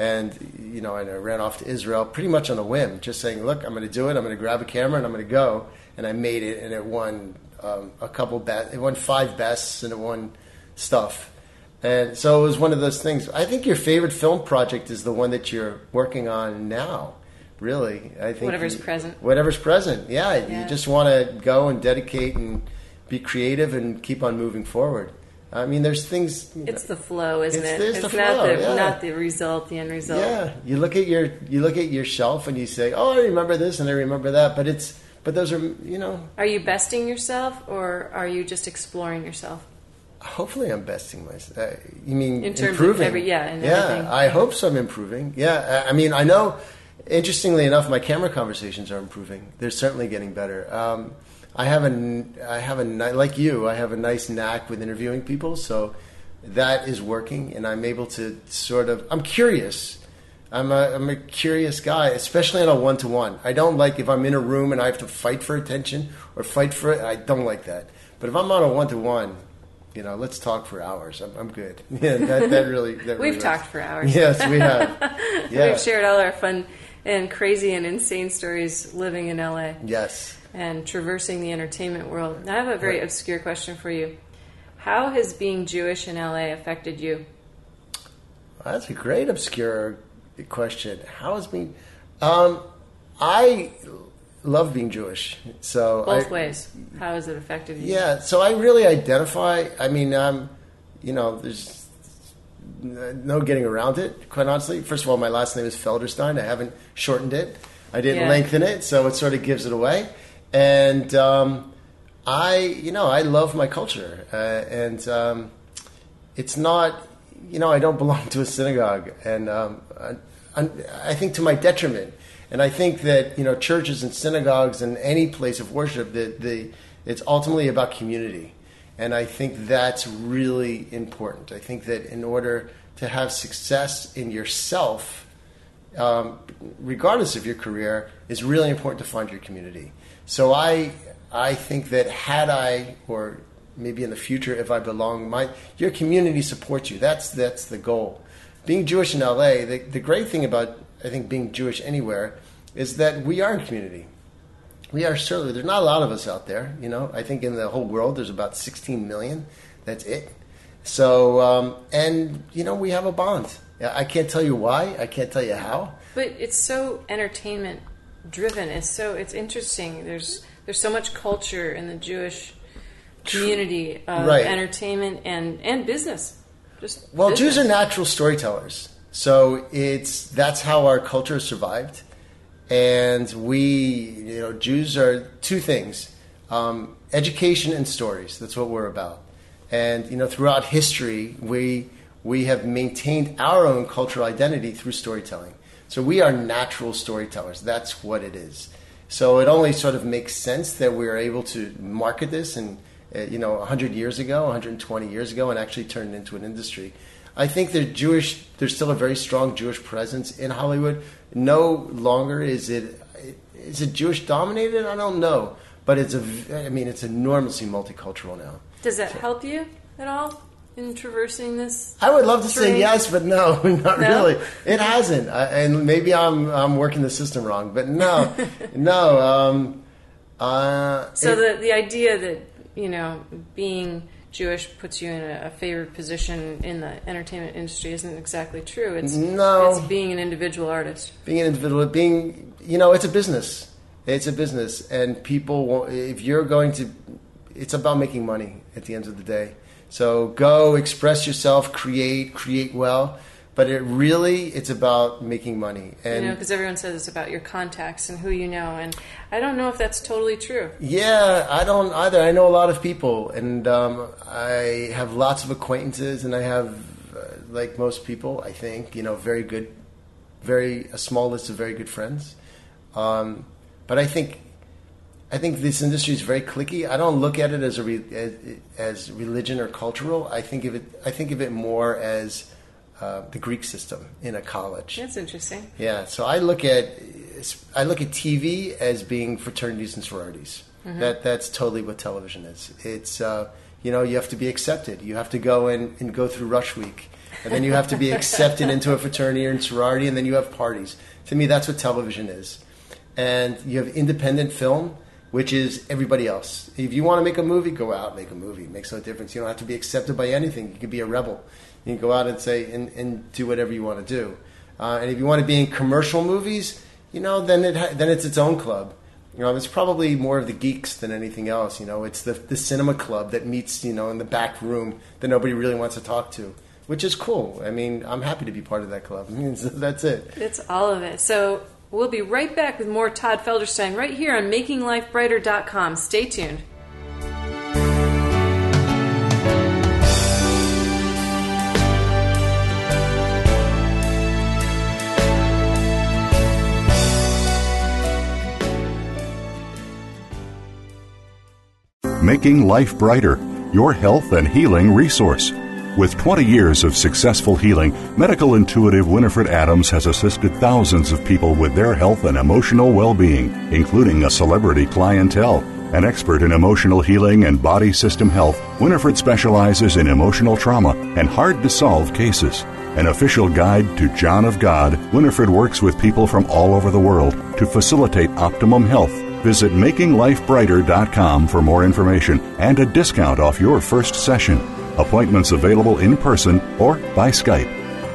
And, you know, and I ran off to Israel pretty much on a whim, just saying, look, I'm going to do it. I'm going to grab a camera and I'm going to go. And I made it, and it won um, a couple best. It won five bests, and it won stuff. And so it was one of those things. I think your favorite film project is the one that you're working on now. Really, I think Whatever's you, present. Whatever's present. Yeah, Yeah. you just want to go and dedicate and be creative and keep on moving forward. I mean, there's things. You know, It's the flow, isn't It's- it? it's the not flow, the yeah. not the result, the end result. yeah, you look at your you look at your shelf and you say, "Oh, I remember this and I remember that," but it's. But those are, you know... Are you besting yourself, or are you just exploring yourself? Hopefully I'm besting myself. Uh, you mean In terms improving? of every, yeah, in yeah, everything. I hope so I'm improving. Yeah, I I mean, I know, interestingly enough, my camera conversations are improving. They're certainly getting better. Um, I have a, I have a, ni- like you, I have a nice knack with interviewing people, so that is working, and I'm able to sort of, I'm curious. I'm a, I'm a curious guy, especially on a one-to-one. I don't like if I'm in a room and I have to fight for attention or fight for it. I don't like that. But if I'm on a one-to-one, you know, let's talk for hours. I'm, I'm good. Yeah, that, that really. That We've really talked works. for hours. Yes, we have. Yeah. We've shared all our fun and crazy and insane stories living in L A Yes. and traversing the entertainment world. I have a very Right. obscure question for you. How has being Jewish in L A affected you? That's a great obscure question. How is being? Um, I love being Jewish. So Both I, ways. How has it affected you? Yeah. So I really identify. I mean, um, you know, there's no getting around it. Quite honestly, first of all, my last name is Felderstein. I haven't shortened it. I didn't Yeah. lengthen it, so it sort of gives it away. And um, I, you know, I love my culture, uh, and um, it's not, you know, I don't belong to a synagogue, and um, I, I think to my detriment. And I think that, you know, churches and synagogues and any place of worship, that the it's ultimately about community. And I think that's really important. I think that in order to have success in yourself, um, regardless of your career, it's really important to find your community. So I I think that had I, or maybe in the future if I belong, my your community supports you. That's that's the goal. Being Jewish in L A, the, the great thing about, I think, being Jewish anywhere is that we are in community. We are certainly, there's not a lot of us out there, you know. I think in the whole world there's about sixteen million. That's it. So, um, and, you know, we have a bond. I can't tell you why. I can't tell you how. But it's so entertainment driven. It's so, it's interesting. There's there's so much culture in the Jewish community of right. entertainment and, and business. Just well, business. Jews are natural storytellers. So it's that's how our culture has survived. And we, you know, Jews are two things, um, education and stories. That's what we're about. And, you know, throughout history, we we have maintained our own cultural identity through storytelling. So we are natural storytellers. That's what it is. So it only sort of makes sense that we are able to market this and, uh, you know, one hundred years ago, one hundred twenty years ago, and actually turn it into an industry. I think there's Jewish. There's still a very strong Jewish presence in Hollywood. No longer is it is it Jewish dominated. I don't know, but it's a. I mean, it's enormously multicultural now. Does that so, help you at all in traversing this? I would love to terrain? say yes, but no, not no? really. It hasn't, I, and maybe I'm I'm working the system wrong, but no, no. Um, uh, so it, the the idea that, you know, being Jewish puts you in a, a favored position in the entertainment industry isn't exactly true. It's no, it's being an individual artist. Being an individual, being, you know, it's a business. It's a business, and people won't, if you're going to, it's about making money at the end of the day. So go express yourself, create, create well. But it really, it's about making money. And, you know, because everyone says it's about your contacts and who you know. And I don't know if that's totally true. Yeah, I don't either. I know a lot of people. And um, I have lots of acquaintances. And I have, uh, like most people, I think, you know, very good, very, a small list of very good friends. Um, but I think, I think this industry is very cliquey. I don't look at it as a re, as, as religion or cultural. I think of it, I think of it more as Uh, the Greek system in a college. That's interesting. Yeah, so I look at I look at T V as being fraternities and sororities. Mm-hmm. That that's totally what television is. It's uh, you know, you have to be accepted. You have to go in and go through Rush Week, and then you have to be accepted into a fraternity or sorority, and then you have parties. To me, that's what television is. And you have independent film, which is everybody else. If you want to make a movie, go out and make a movie. It makes no difference. You don't have to be accepted by anything. You can be a rebel. You can go out and say and, and do whatever you want to do. Uh, and if you want to be in commercial movies, you know, then it ha- then it's its own club. You know, it's probably more of the geeks than anything else. You know, it's the the cinema club that meets, you know, in the back room that nobody really wants to talk to, which is cool. I mean, I'm happy to be part of that club. I mean, that's it. It's all of it. So we'll be right back with more Todd Felderstein right here on making life brighter dot com. Stay tuned. Making Life Brighter, your health and healing resource. With twenty years of successful healing, medical intuitive Winifred Adams has assisted thousands of people with their health and emotional well-being, including a celebrity clientele. An expert in emotional healing and body system health, Winifred specializes in emotional trauma and hard-to-solve cases. An official guide to John of God, Winifred works with people from all over the world to facilitate optimum health. Visit making life brighter dot com for more information and a discount off your first session. Appointments available in person or by Skype.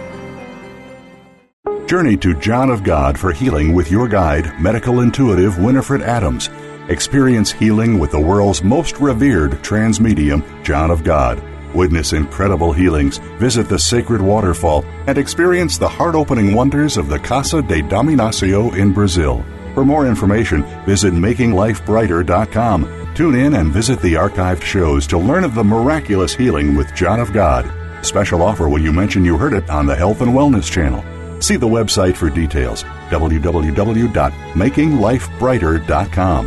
Journey to John of God for healing with your guide, medical intuitive Winifred Adams. Experience healing with the world's most revered trans medium, John of God. Witness incredible healings, visit the sacred waterfall, and experience the heart-opening wonders of the Casa de Dominacio in Brazil. For more information, visit making life brighter dot com. Tune in and visit the archived shows to learn of the miraculous healing with John of God. Special offer when you mention you heard it on the Health and Wellness Channel. See the website for details, w w w dot making life brighter dot com.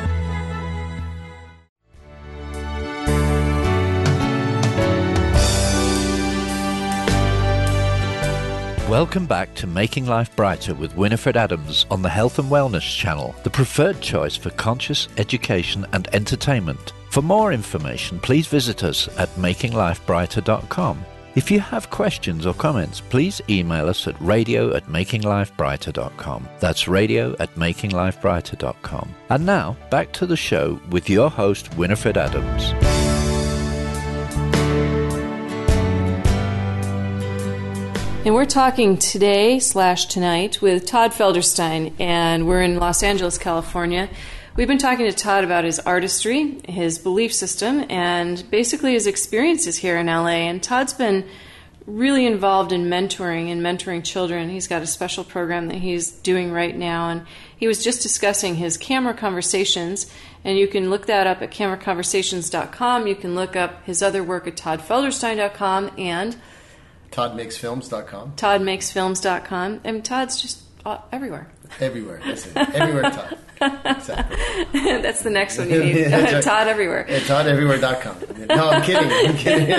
Welcome back to Making Life Brighter with Winifred Adams on the Health and Wellness Channel, the preferred choice for conscious education and entertainment. For more information, please visit us at making life brighter dot com. If you have questions or comments, please email us at radio at making life brighter dot com. That's radio at making life brighter dot com. And now, back to the show with your host, Winifred Adams. And we're talking today slash tonight with Todd Felderstein, and we're in Los Angeles, California. We've been talking to Todd about his artistry, his belief system, and basically his experiences here in L A. And Todd's been really involved in mentoring and mentoring children. He's got a special program that he's doing right now, and he was just discussing his Camera Conversations, and you can look that up at camera conversations dot com. You can look up his other work at todd felderstein dot com and todd makes films dot com. todd makes films dot com. And Todd's just uh, everywhere. Everywhere. That's it. Everywhere, Todd. Exactly. That's the next one you need. uh, Todd Everywhere. Yeah, todd everywhere dot com. No, I'm kidding. I'm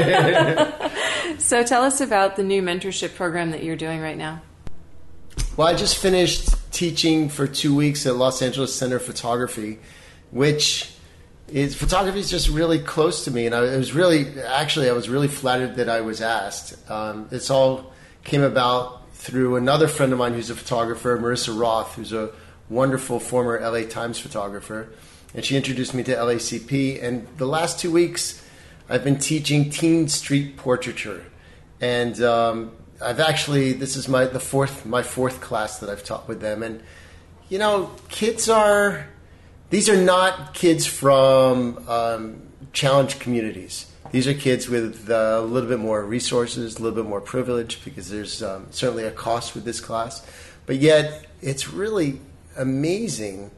kidding. So tell us about the new mentorship program that you're doing right now. Well, I just finished teaching for two weeks at Los Angeles Center of Photography, which is, photography is just really close to me. And I it was really, actually, I was really flattered that I was asked. Um, it's all came about through another friend of mine who's a photographer, Marissa Roth, who's a wonderful former L A Times photographer. And she introduced me to L A C P. And the last two weeks, I've been teaching teen street portraiture. And um, I've actually, this is my the fourth my fourth class that I've taught with them. And, you know, kids are, these are not kids from um, challenged communities. These are kids with uh, a little bit more resources, a little bit more privilege, because there's um, certainly a cost with this class. But yet, it's really amazing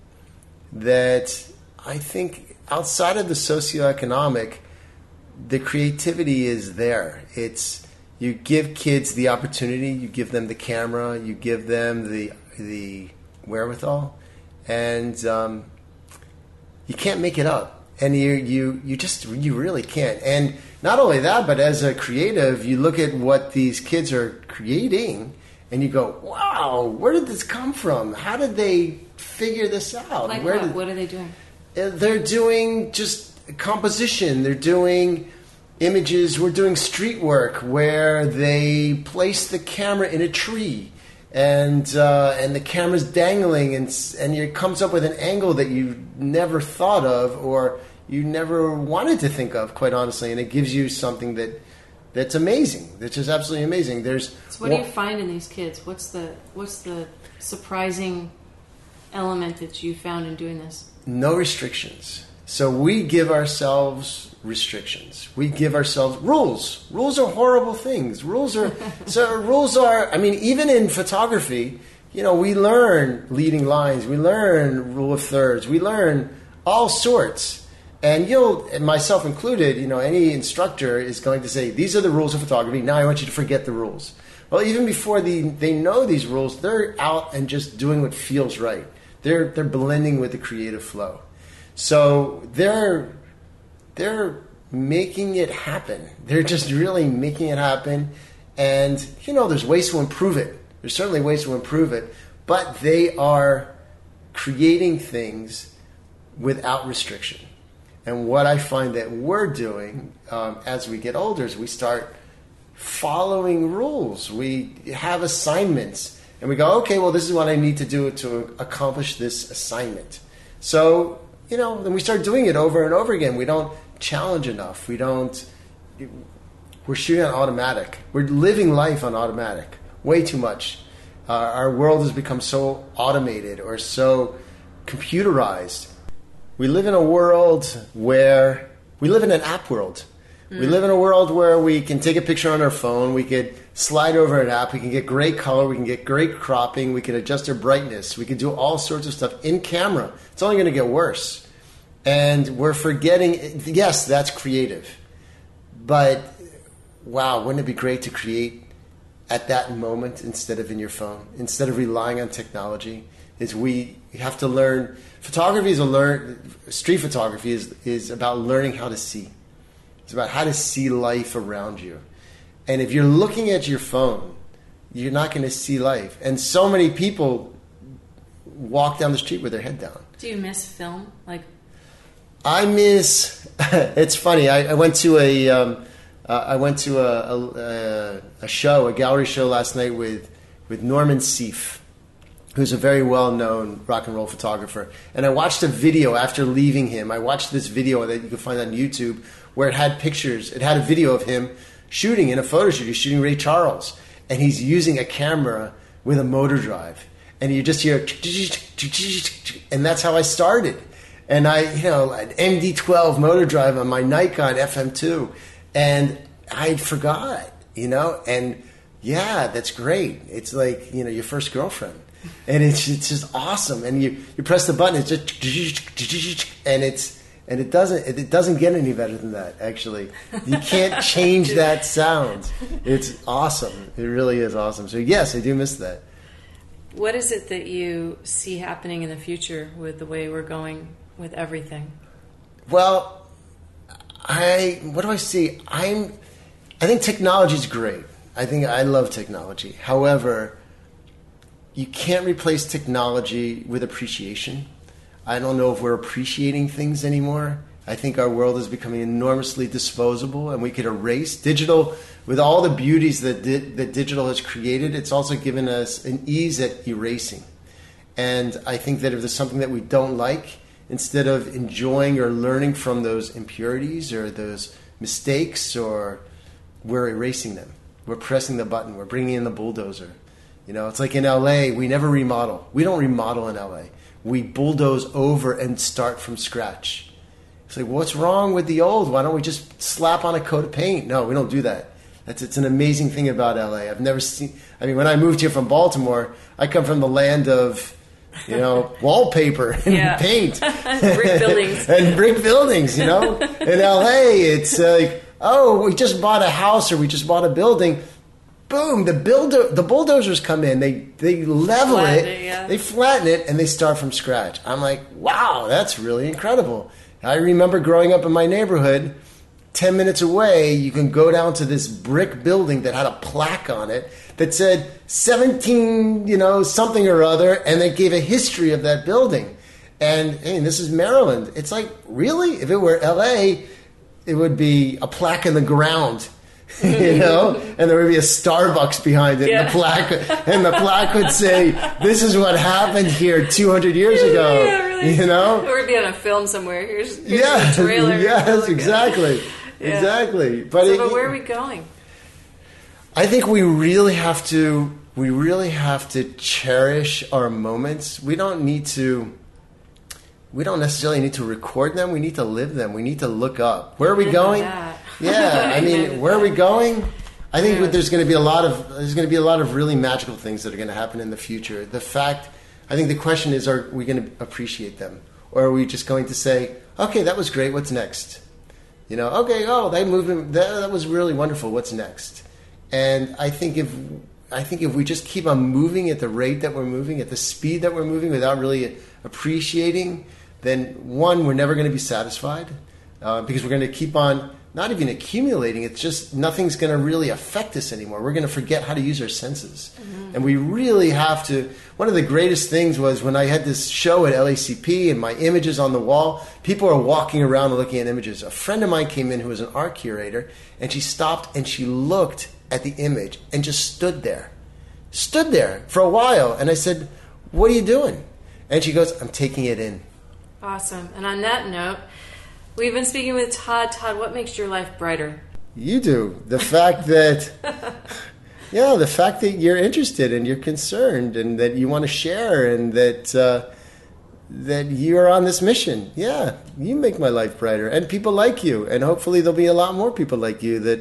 that I think outside of the socioeconomic, the creativity is there. It's you give kids the opportunity, you give them the camera, you give them the the wherewithal, and um, you can't make it up. And you, you, you just, you really can't. And not only that, but as a creative, you look at what these kids are creating and you go, wow, where did this come from? How did they figure this out? Like where what? Did, what are they doing? They're doing just composition. They're doing images. We're doing street work where they place the camera in a tree. And uh, and the camera's dangling, and and it comes up with an angle that you never thought of, or you never wanted to think of, quite honestly. And it gives you something that that's amazing. That's just absolutely amazing. There's so what do you find in these kids? What's the what's the surprising element that you found in doing this? No restrictions. So we give ourselves restrictions. We give ourselves rules. Rules are horrible things. Rules are so rules are. I mean, even in photography, you know, we learn leading lines. We learn rule of thirds. We learn all sorts. And you'll, and myself included, you know, any instructor is going to say, these are the rules of photography. Now I want you to forget the rules. Well, even before the, they know these rules, they're out and just doing what feels right. They're they're blending with the creative flow. So they're they're making it happen. They're just really making it happen. And, you know, there's ways to improve it. There's certainly ways to improve it. But they are creating things without restriction. And what I find that we're doing um, as we get older is we start following rules. We have assignments. And we go, okay, well, this is what I need to do to accomplish this assignment. So, you know, then we start doing it over and over again. We don't challenge enough. We don't, we're shooting on automatic. We're living life on automatic, way too much. Uh, our world has become so automated or so computerized. We live in a world where, we live in an app world. Mm. We live in a world where we can take a picture on our phone. We could slide over an app. We can get great color. We can get great cropping. We can adjust our brightness. We can do all sorts of stuff in camera. It's only going to get worse. And we're forgetting, yes, that's creative. But, wow, wouldn't it be great to create at that moment instead of in your phone, instead of relying on technology? Is we have to learn, photography is a learn, street photography is, is about learning how to see. It's about how to see life around you. And if you're looking at your phone, you're not going to see life. And so many people walk down the street with their head down. Do you miss film? Like, I miss. It's funny. I, I went to a. Um, uh, I went to a, a a show, a gallery show last night with with Norman Seeff, who's a very well-known rock and roll photographer. And I watched a video after leaving him. I watched this video that you can find on YouTube where it had pictures. It had a video of him shooting in a photo shoot. He's shooting Ray Charles. And he's using a camera with a motor drive. And you just hear, and that's how I started. And I, you know, an M D twelve motor drive on my Nikon F M two. And I forgot, you know, and yeah, that's great. It's like, you know, your first girlfriend. And it's it's just awesome. And you, you press the button, it's just, and it's, and it doesn't, it doesn't get any better than that, actually. You can't change that sound. It's awesome. It really is awesome. So yes, I do miss that. What is it that you see happening in the future with the way we're going with everything? Well, I what do I see? I'm I think technology is great. I think I love technology. However, you can't replace technology with appreciation. I don't know if we're appreciating things anymore. I think our world is becoming enormously disposable, and we could erase digital with all the beauties that di- that digital has created. It's also given us an ease at erasing. And I think that if there's something that we don't like, instead of enjoying or learning from those impurities or those mistakes, or we're erasing them. We're pressing the button. We're bringing in the bulldozer. You know, it's like in L A, we never remodel. We don't remodel in L A. We bulldoze over and start from scratch. It's like, what's wrong with the old? Why don't we just slap on a coat of paint? No, we don't do that. That's it's an amazing thing about L A. I've never seen. I mean, when I moved here from Baltimore, I come from the land of, you know, wallpaper and yeah. paint, brick buildings, and brick buildings. You know, in L A, it's like, oh, we just bought a house or we just bought a building. Boom! The builder, the bulldozers come in. They they level flatten it, it yeah. they flatten it, and they start from scratch. I'm like, wow, that's really incredible. I remember growing up in my neighborhood. Ten minutes away, you can go down to this brick building that had a plaque on it that said seventeen, you know, something or other, and they gave a history of that building. And hey, this is Maryland. It's like, really? If it were L A, it would be a plaque in the ground. You know, and there would be a Starbucks behind it, yeah. and the plaque, and the plaque would say, "This is what happened here two hundred years ago." Yeah, really. You know, or it'd be on a film somewhere. Here's, here's yeah, the trailer. yes, exactly, yeah. exactly. But, so, it, but where are we going? I think we really have to. We really have to cherish our moments. We don't need to. We don't necessarily need to record them. We need to live them. We need to look up. Where are we going? That. Yeah, I mean, where are we going? I think yeah. there's going to be a lot of there's going to be a lot of really magical things that are going to happen in the future. The fact, I think the question is, are we going to appreciate them, or are we just going to say, okay, that was great, what's next? You know, okay, oh, that movement, that, that was really wonderful, what's next? And I think if I think if we just keep on moving at the rate that we're moving, at the speed that we're moving, without really appreciating, then one, we're never going to be satisfied, uh, because we're going to keep on. Not even accumulating, it's just nothing's going to really affect us anymore. We're going to forget how to use our senses. Mm-hmm. And we really have to. One of the greatest things was when I had this show at L A C P and my images on the wall, people are walking around and looking at images. A friend of mine came in who was an art curator, and she stopped and she looked at the image and just stood there. Stood there for a while. And I said, "What are you doing?" And she goes, "I'm taking it in." Awesome. And on that note, we've been speaking with Todd. Todd, what makes your life brighter? You do. The fact that, yeah, the fact that you're interested and you're concerned and that you want to share and that uh, that you're on this mission. Yeah, you make my life brighter. And people like you. And hopefully there'll be a lot more people like you that,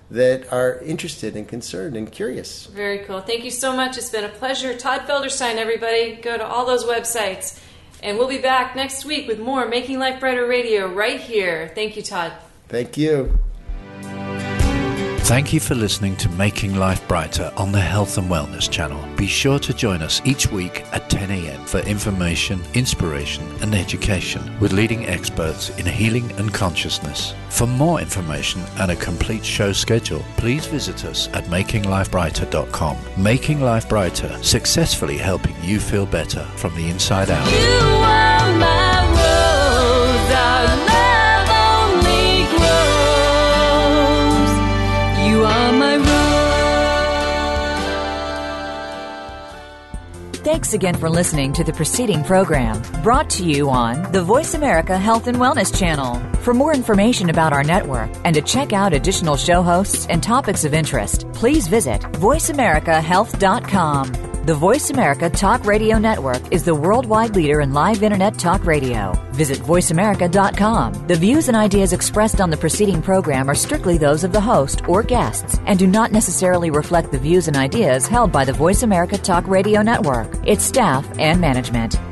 that are interested and concerned and curious. Very cool. Thank you so much. It's been a pleasure. Todd Felderstein, everybody. Go to all those websites. And we'll be back next week with more Making Life Brighter Radio right here. Thank you, Todd. Thank you. Thank you for listening to Making Life Brighter on the Health and Wellness Channel. Be sure to join us each week at ten a.m. for information, inspiration, and education with leading experts in healing and consciousness. For more information and a complete show schedule, please visit us at making life brighter dot com. Making Life Brighter, successfully helping you feel better from the inside out. You are my rose, our love only grows. You are my rose. Thanks again for listening to the preceding program, brought to you on the Voice America Health and Wellness Channel. For more information about our network and to check out additional show hosts and topics of interest, please visit voice america health dot com. The Voice America Talk Radio Network is the worldwide leader in live Internet talk radio. Visit voice america dot com. The views and ideas expressed on the preceding program are strictly those of the host or guests and do not necessarily reflect the views and ideas held by the Voice America Talk Radio Network, its staff, and management.